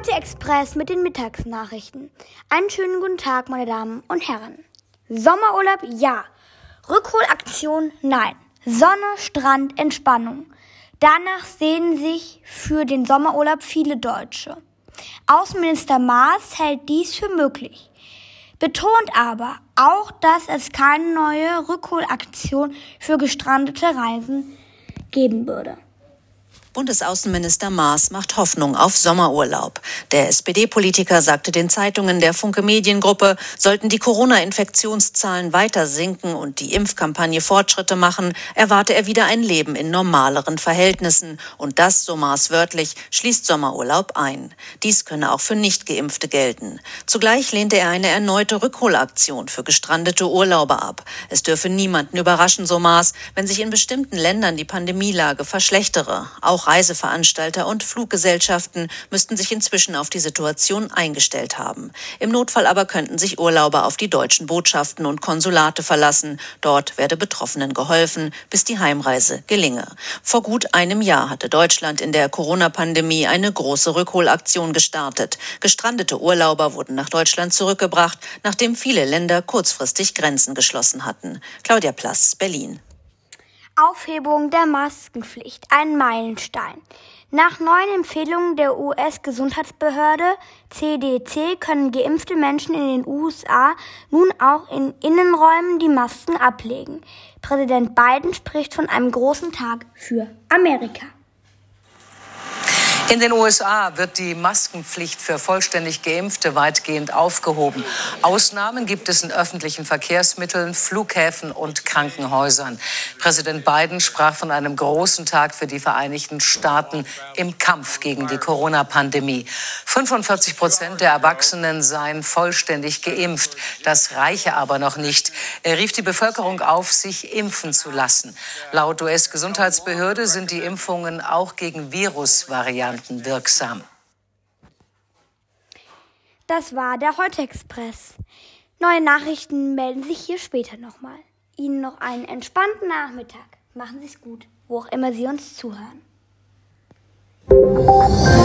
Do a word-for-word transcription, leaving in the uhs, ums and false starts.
Heute Express mit den Mittagsnachrichten. Einen schönen guten Tag, meine Damen und Herren. Sommerurlaub, ja. Rückholaktion, nein. Sonne, Strand, Entspannung. Danach sehnen sich für den Sommerurlaub viele Deutsche. Außenminister Maas hält dies für möglich, betont aber auch, dass es keine neue Rückholaktion für gestrandete Reisen geben würde. Bundesaußenminister Maas macht Hoffnung auf Sommerurlaub. Der S P D-Politiker sagte den Zeitungen der Funke Mediengruppe, sollten die Corona-Infektionszahlen weiter sinken und die Impfkampagne Fortschritte machen, erwarte er wieder ein Leben in normaleren Verhältnissen. Und das, so Maas wörtlich, schließt Sommerurlaub ein. Dies könne auch für Nichtgeimpfte gelten. Zugleich lehnte er eine erneute Rückholaktion für gestrandete Urlauber ab. Es dürfe niemanden überraschen, so Maas, wenn sich in bestimmten Ländern die Pandemielage verschlechtere. Auch Reiseveranstalter und Fluggesellschaften müssten sich inzwischen auf die Situation eingestellt haben. Im Notfall aber könnten sich Urlauber auf die deutschen Botschaften und Konsulate verlassen. Dort werde Betroffenen geholfen, bis die Heimreise gelinge. Vor gut einem Jahr hatte Deutschland in der Corona-Pandemie eine große Rückholaktion gestartet. Gestrandete Urlauber wurden nach Deutschland zurückgebracht, nachdem viele Länder kurzfristig Grenzen geschlossen hatten. Claudia Plass, Berlin. Aufhebung der Maskenpflicht, ein Meilenstein. Nach neuen Empfehlungen der U S-Gesundheitsbehörde C D C können geimpfte Menschen in den U S A nun auch in Innenräumen die Masken ablegen. Präsident Biden spricht von einem großen Tag für Amerika. In den U S A wird die Maskenpflicht für vollständig Geimpfte weitgehend aufgehoben. Ausnahmen gibt es in öffentlichen Verkehrsmitteln, Flughäfen und Krankenhäusern. Präsident Biden sprach von einem großen Tag für die Vereinigten Staaten im Kampf gegen die Corona-Pandemie. fünfundvierzig Prozent der Erwachsenen seien vollständig geimpft. Das reiche aber noch nicht. Er rief die Bevölkerung auf, sich impfen zu lassen. Laut U S-Gesundheitsbehörde sind die Impfungen auch gegen Virusvarianten wirksam. Das war der Heute Express. Neue Nachrichten melden sich hier später nochmal. Ihnen noch einen entspannten Nachmittag. Machen Sie es gut, wo auch immer Sie uns zuhören.